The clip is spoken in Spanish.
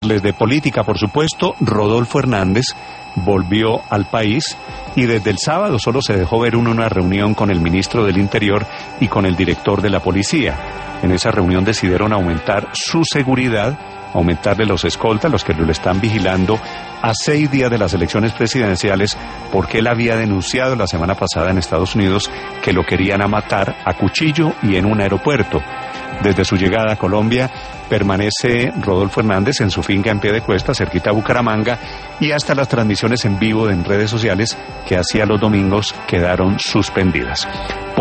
De política, por supuesto, Rodolfo Hernández volvió al país y desde el sábado solo se dejó ver una reunión con el ministro del Interior y con el director de la policía. En esa reunión decidieron aumentar su seguridad, aumentarle los escoltas, los que lo están vigilando, a 6 días de las elecciones presidenciales, porque él había denunciado la semana pasada en Estados Unidos que lo querían a matar a cuchillo y en un aeropuerto. Desde su llegada a Colombia permanece Rodolfo Hernández en su finca en Piedecuesta, cerquita a Bucaramanga, y hasta las transmisiones en vivo en redes sociales que hacía los domingos quedaron suspendidas.